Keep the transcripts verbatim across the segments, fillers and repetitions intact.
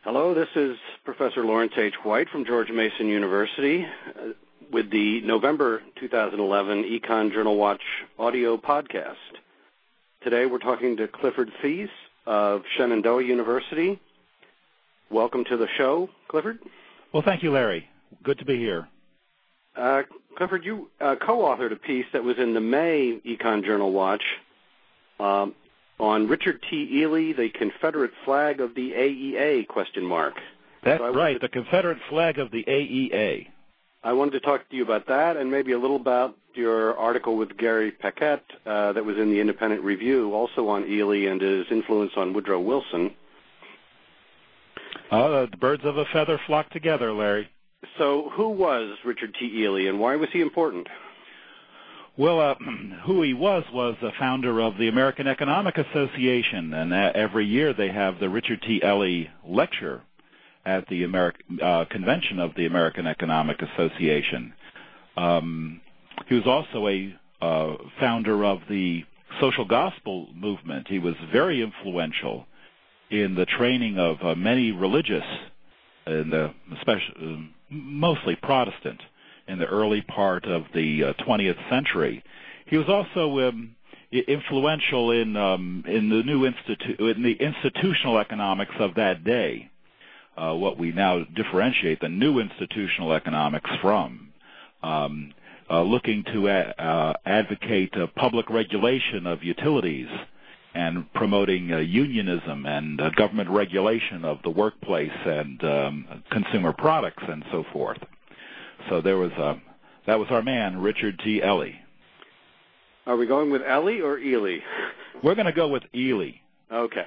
Hello, this is Professor Lawrence H. White from George Mason University uh, with the November two thousand eleven Econ Journal Watch audio podcast. Today we're talking to Clifford Thies of Shenandoah University. Welcome to the show, Clifford. Well, thank you, Larry. Good to be here. Uh, Clifford, you uh, co-authored a piece that was in the May Econ Journal Watch um, on Richard T. Ely, the Confederate flag of the A E A, question mark. That's so right, the Confederate flag of the A E A. I wanted to talk to you about that and maybe a little about your article with Gary Paquette uh, that was in the Independent Review, also on Ely and his influence on Woodrow Wilson. Oh, the birds of a feather flock together, Larry. So who was Richard T. Ely and why was he important? Well, uh, who he was was the founder of the American Economic Association, and uh, every year they have the Richard T. Ely Lecture at the Ameri- uh, convention of the American Economic Association. Um, he was also a uh, founder of the social gospel movement. He was very influential in the training of uh, many religious, in the especially, uh, mostly Protestant, in the early part of the uh, twentieth century. He was also um, influential in um, in the new institu- in the institutional economics of that day, uh, what we now differentiate the new institutional economics from, um, uh, looking to a- uh, advocate uh, public regulation of utilities and promoting uh, unionism and uh, government regulation of the workplace and um, consumer products and so forth. So there was a, that was our man, Richard T. Ely. Are we going with Ely or Ely? We're going to go with Ely. Okay.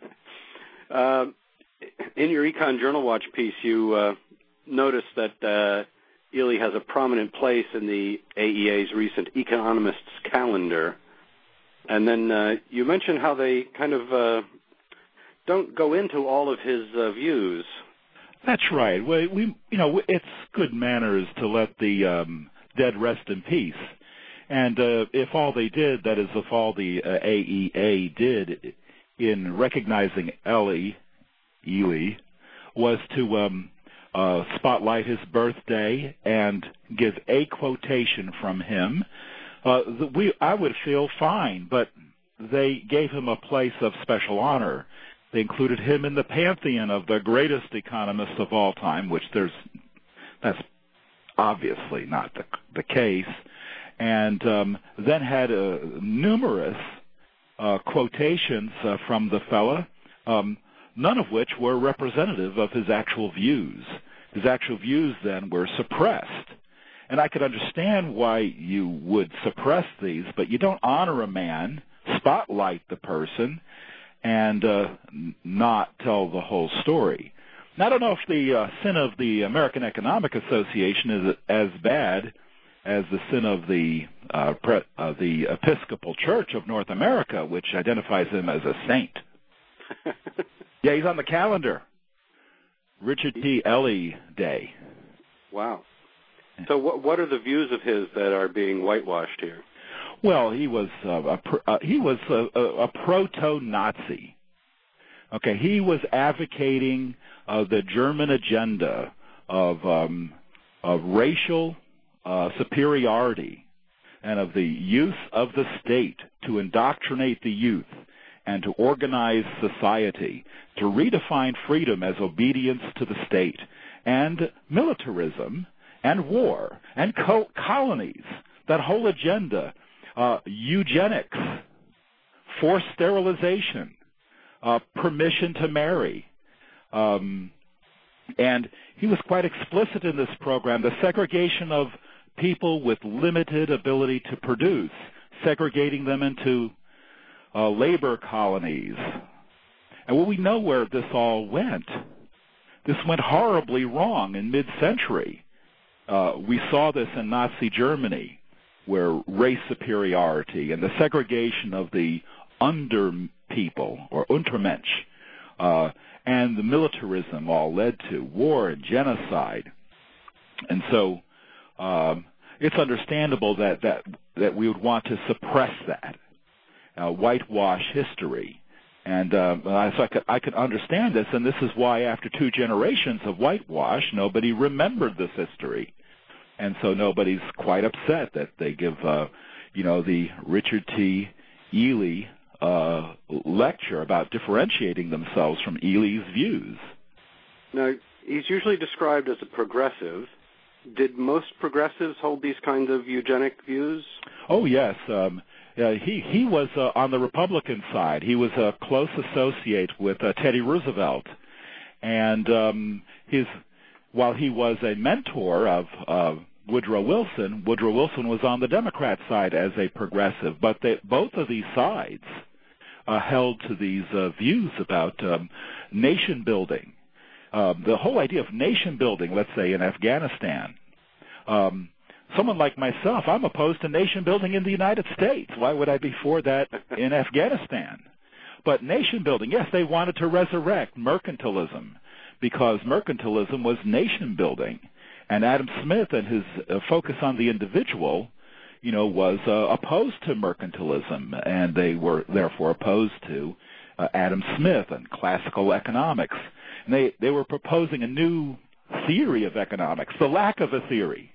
uh, in your Econ Journal Watch piece, you uh, noticed that uh, Ely has a prominent place in the A E A's recent Economist's Calendar. And then uh, you mentioned how they kind of uh, don't go into all of his uh, views. That's right. We, we, you know, it's good manners to let the um, dead rest in peace. And uh, if all they did, that is, if all the uh, A E A did in recognizing Ely, Ely, was to um, uh, spotlight his birthday and give a quotation from him, uh, the, we, I would feel fine. But they gave him a place of special honor. They included him in the pantheon of the greatest economists of all time, which there's that's obviously not the, the case, and um, then had uh, numerous uh, quotations uh, from the fella, um, none of which were representative of his actual views. His actual views then were suppressed. And I could understand why you would suppress these, but you don't honor a man, spotlight the person, and uh, not tell the whole story. Now, I don't know if the uh, sin of the American Economic Association is as bad as the sin of the uh, pre- uh, the Episcopal Church of North America, which identifies him as a saint. Yeah, he's on the calendar. Richard T. Ely Day. Wow. So what, what are the views of his that are being whitewashed here? Well, he was uh, a uh, he was a, a, a proto-Nazi. Okay, he was advocating uh, the German agenda of um, of racial uh, superiority and of the use of the state to indoctrinate the youth and to organize society, to redefine freedom as obedience to the state, and militarism and war and co- colonies. That whole agenda. Uh, eugenics, forced sterilization, uh, permission to marry. Um, and he was quite explicit in this program, the segregation of people with limited ability to produce, segregating them into uh, labor colonies. And well, we know where this all went. This went horribly wrong in mid-century. Uh, we saw this in Nazi Germany, where race superiority and the segregation of the under people, or Untermensch, uh, and the militarism all led to war and genocide. And so um, it's understandable that, that, that we would want to suppress that, uh, whitewash history. And uh, so I could, I could understand this, and this is why after two generations of whitewash, nobody remembered this history. And so nobody's quite upset that they give, uh, you know, the Richard T. Ely uh, lecture about differentiating themselves from Ely's views. Now, he's usually described as a progressive. Did most progressives hold these kinds of eugenic views? Oh, yes. Um, uh, he, he was uh, on the Republican side. He was a close associate with uh, Teddy Roosevelt. And um, his, while he was a mentor of uh, Woodrow Wilson, Woodrow Wilson was on the Democrat side as a progressive. But they, both of these sides uh, held to these uh, views about um, nation building. Uh, the whole idea of nation building, let's say in Afghanistan, um, someone like myself, I'm opposed to nation building in the United States. Why would I be for that in Afghanistan? But nation building, yes, they wanted to resurrect mercantilism because mercantilism was nation building. And Adam Smith and his uh, focus on the individual, you know, was uh, opposed to mercantilism, and they were therefore opposed to uh, Adam Smith and classical economics. And they, they were proposing a new theory of economics, the lack of a theory,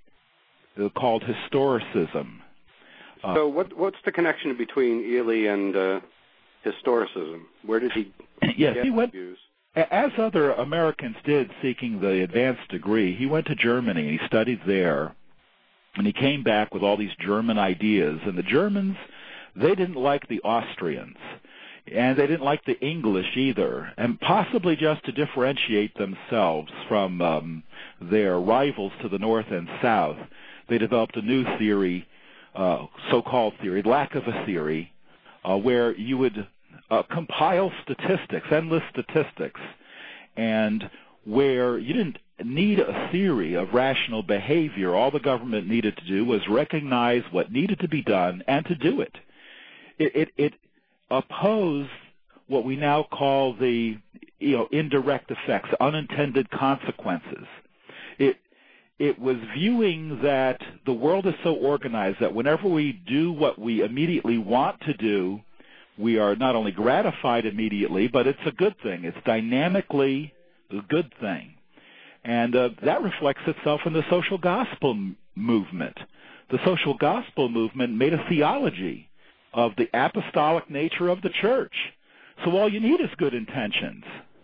called historicism. Uh, so what, what's the connection between Ely and uh, historicism? Where did he yes, get he went, views? As other Americans did seeking the advanced degree, he went to Germany and he studied there. And he came back with all these German ideas. And the Germans, they didn't like the Austrians. And they didn't like the English either, and possibly just to differentiate themselves from um, their rivals to the north and south, they developed a new theory, uh, so-called theory, lack of a theory, uh, where you would uh, compile statistics, endless statistics, and where you didn't need a theory of rational behavior. All the government needed to do was recognize what needed to be done and to do it. It, it, it oppose what we now call the, you know, indirect effects, unintended consequences. It it was viewing that the world is so organized that whenever we do what we immediately want to do, we are not only gratified immediately, but it's a good thing. It's dynamically a good thing. And uh, that reflects itself in the social gospel m- movement. The social gospel movement made a theology of the apostolic nature of the church. So all you need is good intentions.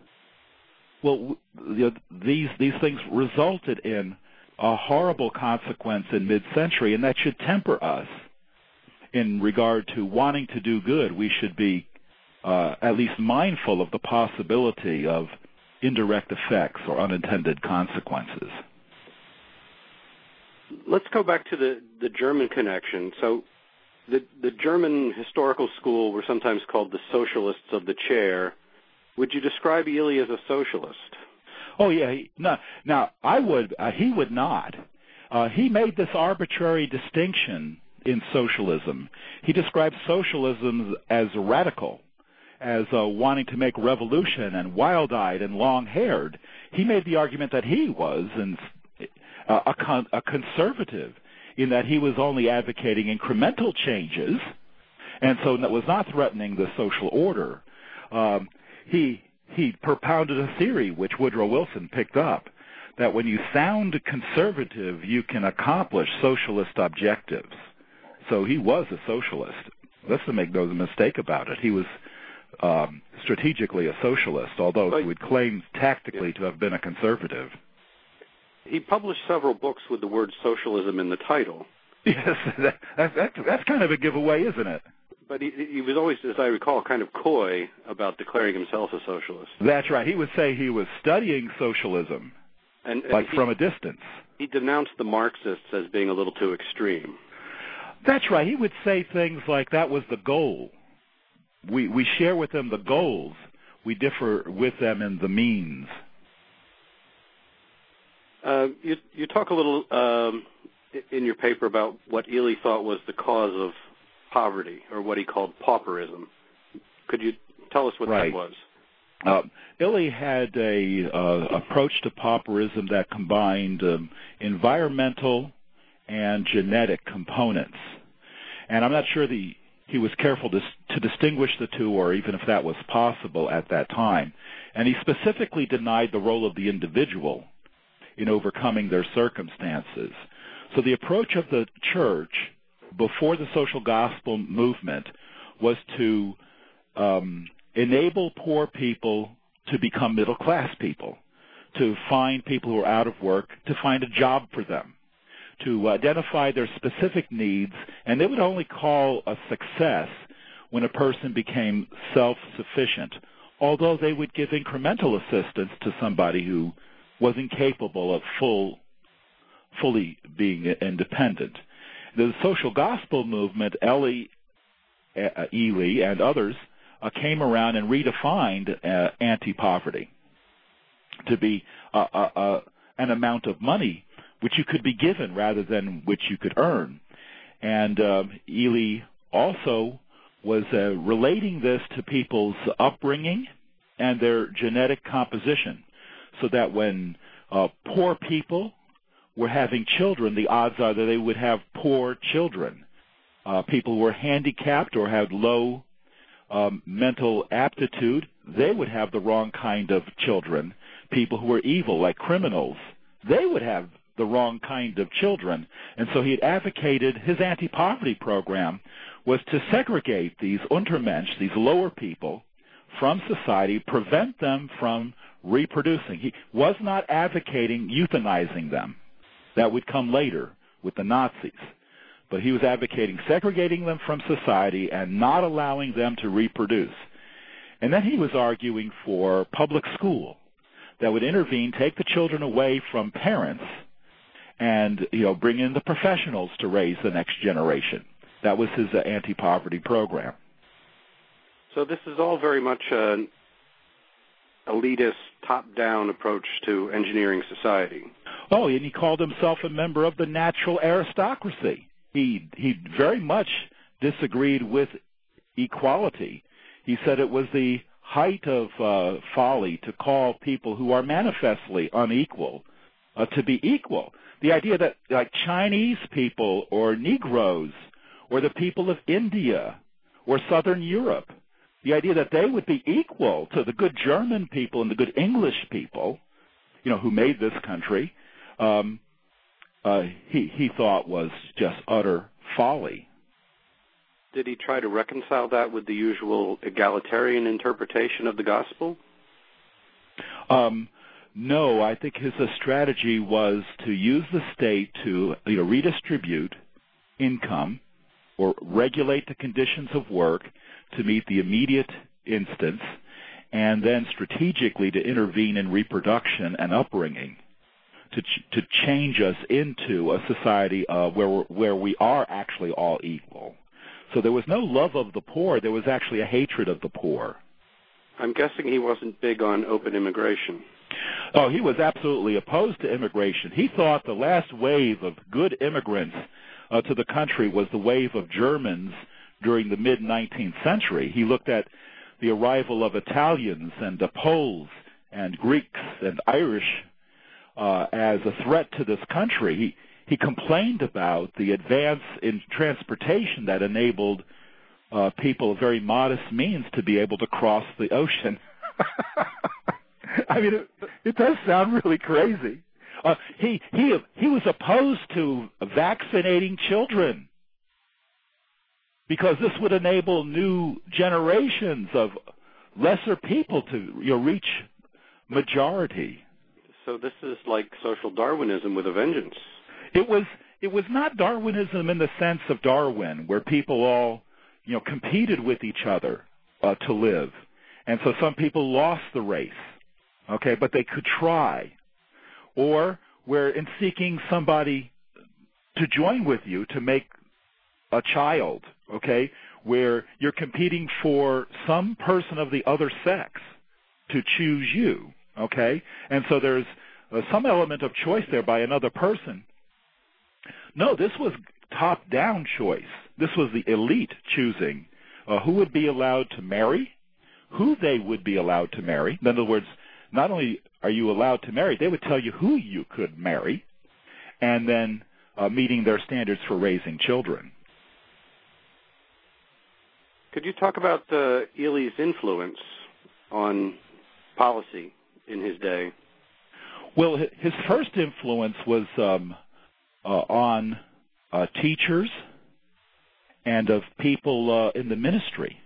Well, you know, these these things resulted in a horrible consequence in mid-century, and that should temper us in regard to wanting to do good. We should be uh, at least mindful of the possibility of indirect effects or unintended consequences. Let's go back to the, the German connection. So The, the German historical school were sometimes called the socialists of the chair. Would you describe Ely as a socialist? Oh, yeah. He, no, now, I would. Uh, he would not. Uh, he made this arbitrary distinction in socialism. He described socialism as radical, as uh, wanting to make revolution and wild-eyed and long-haired. He made the argument that he was an, uh, a, con- a conservative, in that he was only advocating incremental changes, and so was not threatening the social order. Um, he he propounded a theory, which Woodrow Wilson picked up, that when you sound conservative, you can accomplish socialist objectives. So he was a socialist. Let's make no mistake about it. He was um, strategically a socialist, although but, he would claim tactically yeah. to have been a conservative. He published several books with the word socialism in the title. Yes, that, that, that, that's kind of a giveaway, isn't it? But he, he was always, as I recall, kind of coy about declaring himself a socialist. That's right. He would say he was studying socialism, and, and like he, from a distance. He denounced the Marxists as being a little too extreme. That's right. He would say things like that was the goal. We, we share with them the goals. We differ with them in the means. Uh, you, you talk a little um, in your paper about what Ely thought was the cause of poverty, or what he called pauperism. Could you tell us what right. that was? Uh, Ely had a uh, approach to pauperism that combined um, environmental and genetic components. And I'm not sure the he was careful to, to distinguish the two, or even if that was possible at that time. And he specifically denied the role of the individual in overcoming their circumstances. So the approach of the church before the social gospel movement was to um, enable poor people to become middle-class people, to find people who are out of work, to find a job for them, to identify their specific needs, and they would only call a success when a person became self-sufficient, although they would give incremental assistance to somebody who was incapable of full, fully being independent. The social gospel movement, Eli, uh, Ely and others, uh, came around and redefined uh, anti-poverty to be uh, uh, uh, an amount of money which you could be given rather than which you could earn. And um, Ely also was uh, relating this to people's upbringing and their genetic composition, so that when uh, poor people were having children, the odds are that they would have poor children. Uh, people who were handicapped or had low um, mental aptitude, they would have the wrong kind of children. People who were evil, like criminals, they would have the wrong kind of children. And so he had advocated, his anti-poverty program was to segregate these Untermensch, these lower people, from society, prevent them from reproducing. He was not advocating euthanizing them. That would come later with the Nazis. But he was advocating segregating them from society and not allowing them to reproduce. And then he was arguing for public school that would intervene, take the children away from parents, and you know bring in the professionals to raise the next generation. That was his uh, anti-poverty program. So this is all very much an elitist, top-down approach to engineering society. Oh, and he called himself a member of the natural aristocracy. He he very much disagreed with equality. He said it was the height of uh, folly to call people who are manifestly unequal uh, to be equal. The idea that like Chinese people or Negroes or the people of India or Southern Europe, the idea that they would be equal to the good German people and the good English people, you know, who made this country, um, uh, he, he thought was just utter folly. Did he try to reconcile that with the usual egalitarian interpretation of the gospel? Um, no, I think his uh, strategy was to use the state to you know, redistribute income or regulate the conditions of work to meet the immediate instance, and then strategically to intervene in reproduction and upbringing to ch- to change us into a society uh, where we're, where we are actually all equal. So there was no love of the poor. There was actually a hatred of the poor. I'm guessing he wasn't big on open immigration. Oh, he was absolutely opposed to immigration. He thought the last wave of good immigrants uh, to the country was the wave of Germans during the mid-nineteenth century. He looked at the arrival of Italians and uh, Poles and Greeks and Irish uh, as a threat to this country. He He complained about the advance in transportation that enabled uh, people of very modest means to be able to cross the ocean. I mean, it, it does sound really crazy. Uh, he he he was opposed to vaccinating children because this would enable new generations of lesser people to you know, reach majority. So this is like social Darwinism with a vengeance. It was it was not Darwinism in the sense of Darwin, where people all you know competed with each other uh, to live, and so some people lost the race, okay, but they could try, or where in seeking somebody to join with you to make a child, okay, where you're competing for some person of the other sex to choose you, okay, and so there's uh, some element of choice there by another person. No, this was top-down choice. This was the elite choosing uh, who would be allowed to marry, who they would be allowed to marry. In other words, not only are you allowed to marry, they would tell you who you could marry, and then uh, meeting their standards for raising children. Could you talk about uh, Ely's influence on policy in his day? Well, his first influence was um, uh, on uh, teachers and of people uh, in the ministry.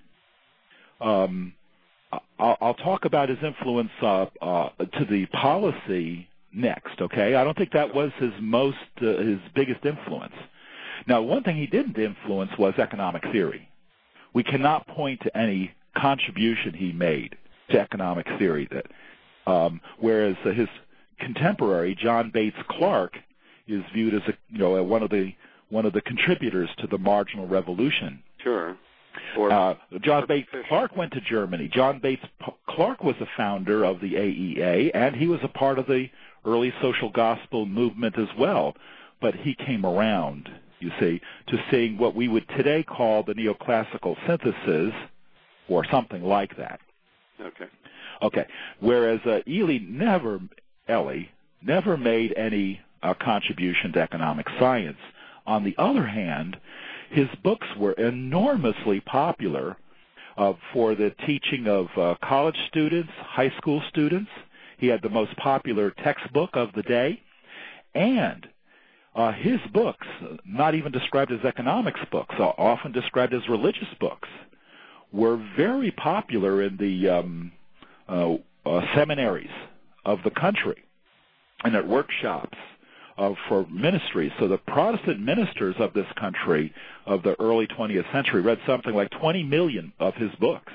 Um, I'll, I'll talk about his influence uh, uh, to the policy next, okay? I don't think that was his most, uh, his biggest influence. Now, one thing he didn't influence was economic theory. We cannot point to any contribution he made to economic theory. That, um, whereas uh, his contemporary John Bates Clark is viewed as a, you know, one of the one of the contributors to the marginal revolution. Sure. Or, uh, John or Bates Fisher. Clark went to Germany. John Bates P- Clark was a founder of the A E A, and he was a part of the early social gospel movement as well. But he came around, you see, to seeing what we would today call the neoclassical synthesis, or something like that. Okay. Okay. Whereas uh, Ely never, Ely, never made any uh, contribution to economic science. On the other hand, his books were enormously popular uh, for the teaching of uh, college students, high school students. He had the most popular textbook of the day. And uh, his books, not even described as economics books, uh, often described as religious books, were very popular in the um, uh, uh, seminaries of the country and at workshops uh, for ministries. So the Protestant ministers of this country of the early twentieth century read something like twenty million of his books.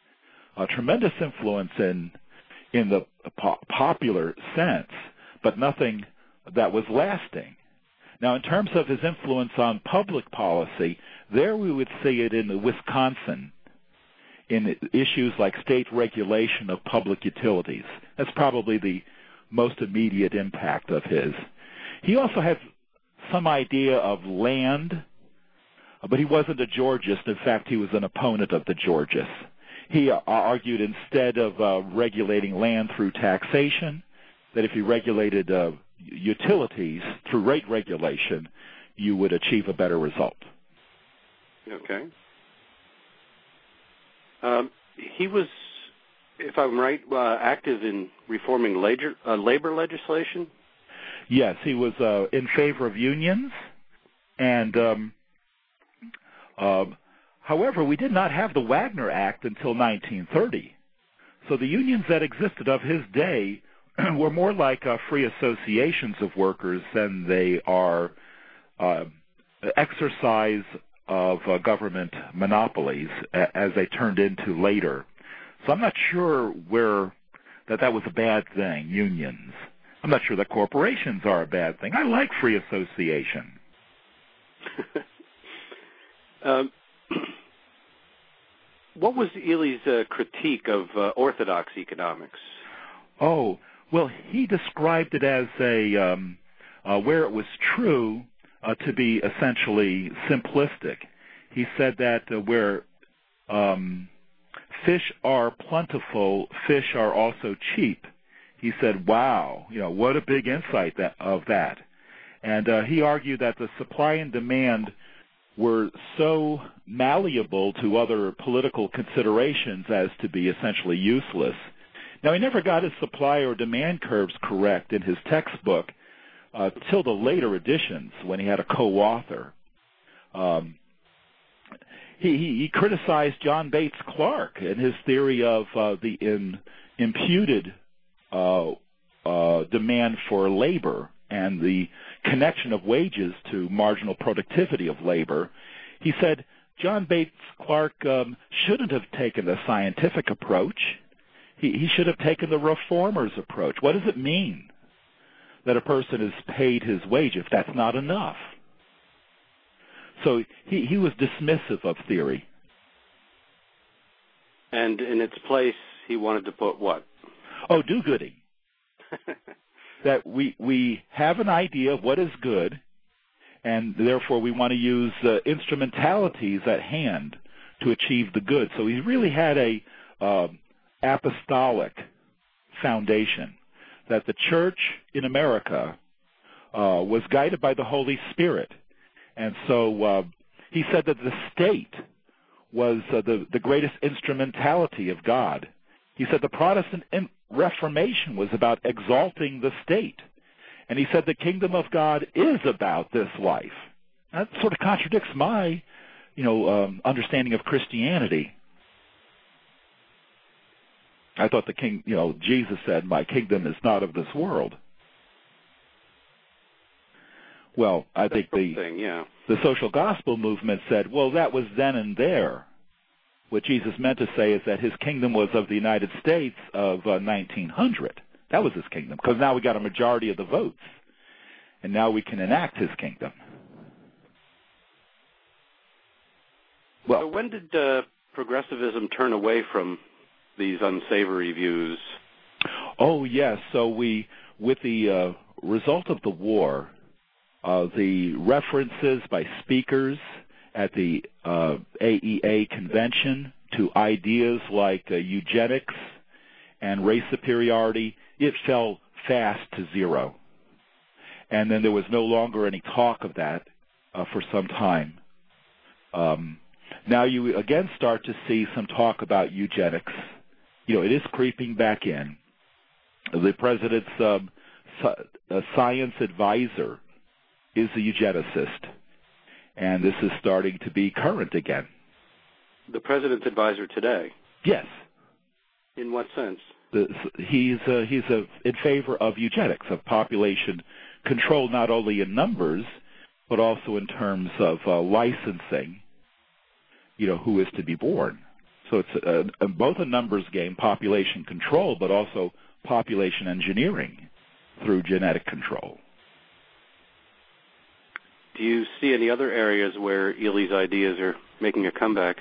A tremendous influence in in the po- popular sense, but nothing that was lasting. Now, in terms of his influence on public policy, there we would see it in Wisconsin, in issues like state regulation of public utilities. That's probably the most immediate impact of his. He also had some idea of land, but he wasn't a Georgist. In fact, he was an opponent of the Georgists. He uh, argued instead of uh, regulating land through taxation, that if you regulated uh, utilities through rate regulation, you would achieve a better result. Okay. Um, he was, if I'm right, uh, active in reforming labor, uh, labor legislation? Yes, he was uh, in favor of unions, and um, uh, however, we did not have the Wagner Act until nineteen thirty. So the unions that existed of his day were more like uh, free associations of workers than they are uh, exercise of uh, government monopolies a- as they turned into later. So I'm not sure where that that was a bad thing, unions. I'm not sure that corporations are a bad thing. I like free association. um, what was Ely's uh, critique of uh, orthodox economics? Oh, well, he described it as a um, uh, where it was true uh, to be essentially simplistic. He said that uh, where um, fish are plentiful, fish are also cheap. He said, wow, you know, what a big insight that, of that. And uh, he argued that the supply and demand were so malleable to other political considerations as to be essentially useless. Now, he never got his supply or demand curves correct in his textbook uh, till the later editions when he had a co-author. Um, he, he, he criticized John Bates Clark and his theory of uh, the in, imputed uh, uh, demand for labor and the connection of wages to marginal productivity of labor. He said John Bates Clark um, shouldn't have taken the scientific approach. He, he should have taken the reformer's approach. What does it mean that a person is paid his wage if that's not enough? So he, he was dismissive of theory. And in its place, he wanted to put what? Oh, do-gooding. That we, we have an idea of what is good, and therefore we want to use uh, instrumentalities at hand to achieve the good. So he really had a uh, apostolic foundation, that the church in America uh, was guided by the Holy Spirit. And so uh, he said that the state was uh, the, the greatest instrumentality of God. He said the Protestant Reformation was about exalting the state. And he said the kingdom of God is about this life. That sort of contradicts my, you know, um, understanding of Christianity. I thought the king, you know, Jesus said, my kingdom is not of this world. Well, I think the, thing, yeah. the social gospel movement said, well, that was then and there. What Jesus meant to say is that his kingdom was of the United States of uh, nineteen hundred. That was his kingdom, because now we got a majority of the votes, and now we can enact his kingdom. Well, so when did uh, progressivism turn away from these unsavory views? Oh, yes. So we, with the uh, result of the war, uh, the references by speakers at the uh, A E A convention to ideas like uh, eugenics and race superiority, it fell fast to zero. And then there was no longer any talk of that uh, for some time. Um, now you again start to see some talk about eugenics. You know, it is creeping back in. The president's um, uh, science advisor is a eugenicist, and this is starting to be current again. The president's advisor today? Yes. In what sense? The, he's uh, he's uh, in favor of eugenics, of population control, not only in numbers, but also in terms of uh, licensing, you know, who is to be born. So it's a, a, both a numbers game, population control, but also population engineering through genetic control. Do you see any other areas where Ely's ideas are making a comeback?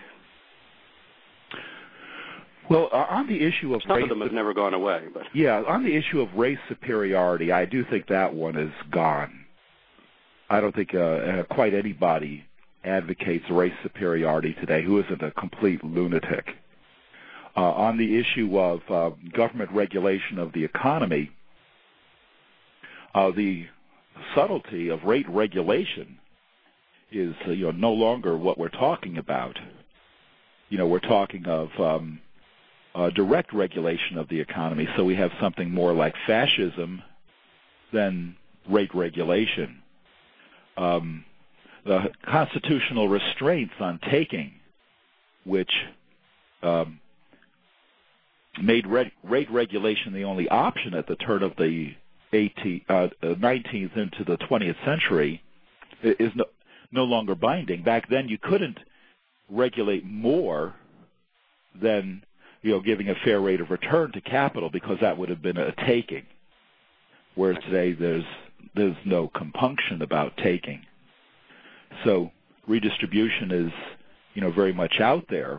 Well, uh, on the issue of some race, of them have never gone away, but yeah, on the issue of race superiority, I do think that one is gone. I don't think uh, quite anybody advocates race superiority today who isn't a complete lunatic. Uh, on the issue of uh, government regulation of the economy, uh, the subtlety of rate regulation is uh, you know no longer what we're talking about. You know, we're talking of um, uh, direct regulation of the economy, so we have something more like fascism than rate regulation. Um, the constitutional restraints on taking, which um, made re- rate regulation the only option at the turn of the eighteenth, uh, nineteenth into the twentieth century, is no, no longer binding. Back then, you couldn't regulate more than you know giving a fair rate of return to capital, because that would have been a taking. Whereas today, there's there's no compunction about taking. So redistribution is, you know, very much out there.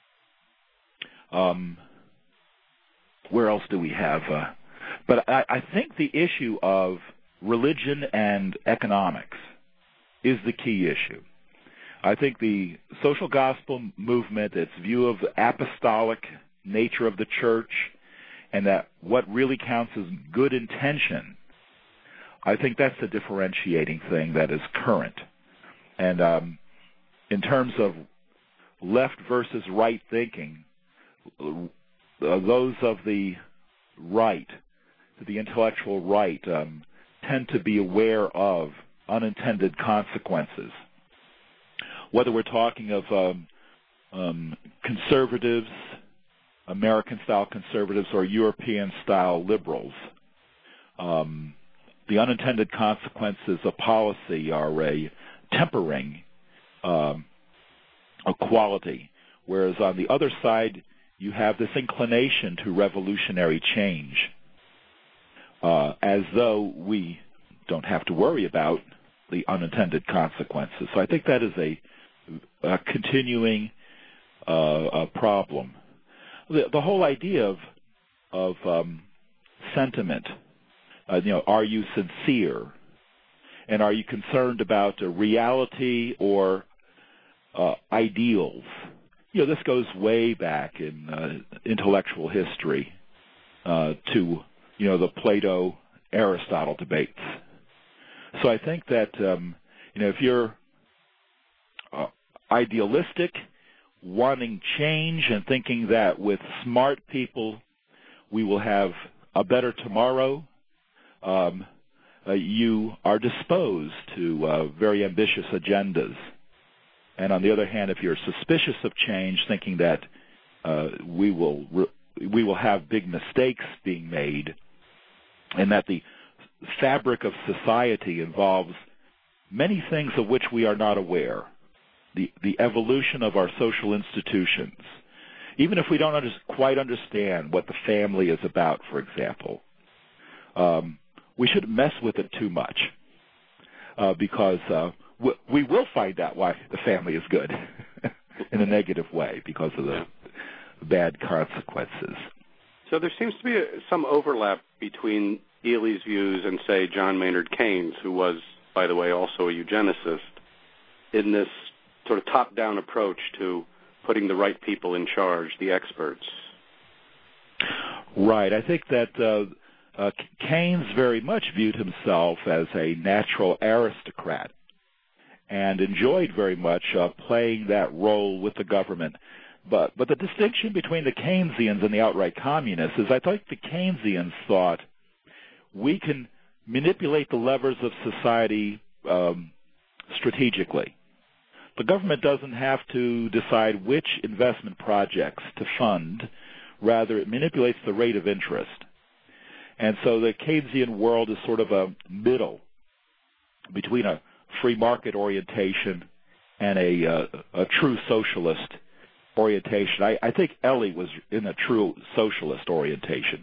Um, where else do we have? Uh, but I, I think the issue of religion and economics is the key issue. I think the social gospel movement, its view of the apostolic nature of the church, and that what really counts as good intention, I think that's the differentiating thing that is current. And um, in terms of left versus right thinking, uh, those of the right, the intellectual right, um, tend to be aware of unintended consequences. Whether we're talking of um, um, conservatives, American-style conservatives, or European-style liberals, um, the unintended consequences of policy are a tempering um, equality, whereas on the other side, you have this inclination to revolutionary change, uh, as though we don't have to worry about the unintended consequences. So I think that is a, a continuing uh, a problem. The, the whole idea of of um, sentiment, uh, you know, are you sincere, and are you concerned about uh, reality or uh, ideals? You know, this goes way back in uh, intellectual history uh, to, you know, the Plato-Aristotle debates. So I think that, um, you know, if you're uh, idealistic wanting change and thinking that with smart people we will have a better tomorrow, um, uh, you are disposed to uh, very ambitious agendas. And on the other hand, if you're suspicious of change, thinking that uh, we will re- we will have big mistakes being made, and that the fabric of society involves many things of which we are not aware, the the evolution of our social institutions, even if we don't under, quite understand what the family is about, for example, um, we shouldn't mess with it too much uh, because uh, we, we will find out why the family is good in a negative way because of the bad consequences. So there seems to be a, some overlap between Ely's views and, say, John Maynard Keynes, who was, by the way, also a eugenicist, in this sort of top-down approach to putting the right people in charge, the experts. Right. I think that uh, uh, Keynes very much viewed himself as a natural aristocrat and enjoyed very much uh, playing that role with the government. But but the distinction between the Keynesians and the outright communists is I think the Keynesians thought we can manipulate the levers of society um, strategically. The government doesn't have to decide which investment projects to fund. Rather, it manipulates the rate of interest. And so the Keynesian world is sort of a middle between a free market orientation and a, uh, a true socialist orientation. I, I think Ely was in a true socialist orientation.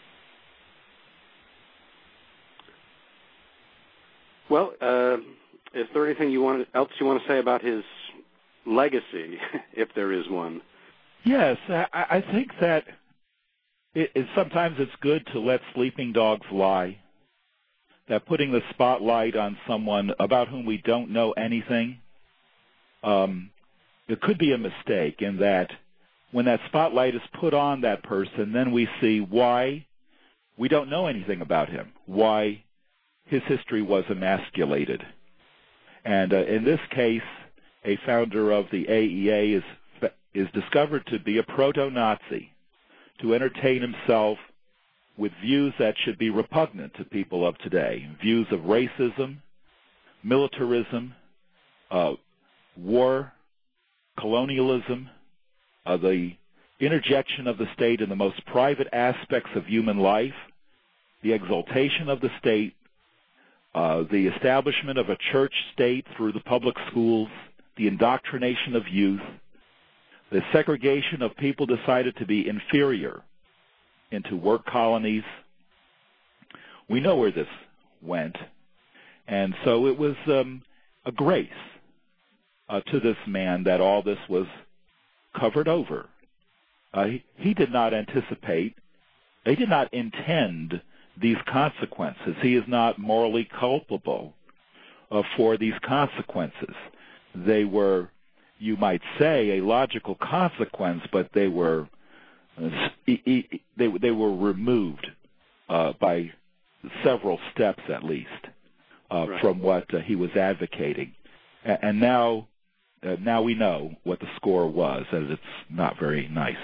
Well, uh, is there anything you want else you want to say about his legacy, if there is one? Yes, I, I think that it, it, sometimes it's good to let sleeping dogs lie, that putting the spotlight on someone about whom we don't know anything, um, it could be a mistake in that when that spotlight is put on that person, then we see why we don't know anything about him, why his history was emasculated. And uh, in this case, a founder of the A E A is is discovered to be a proto-Nazi, to entertain himself with views that should be repugnant to people of today, views of racism, militarism, uh, war, colonialism, uh, the interjection of the state in the most private aspects of human life, the exaltation of the state, uh, the establishment of a church state through the public schools, the indoctrination of youth, the segregation of people decided to be inferior into work colonies. We know where this went. And so it was um, a grace uh, to this man that all this was covered over. Uh, he, he did not anticipate, he did not intend these consequences. He is not morally culpable uh, for these consequences. They were, you might say, a logical consequence, but they were uh, they they were removed uh, by several steps at least uh, right. from what uh, he was advocating, and, and now uh, now we know what the score was, as it's not very nice.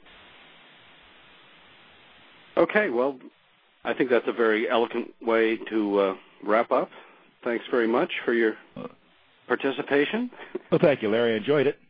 Okay, well, I think that's a very eloquent way to uh, wrap up. Thanks very much for your participation. Well, thank you, Larry. I enjoyed it.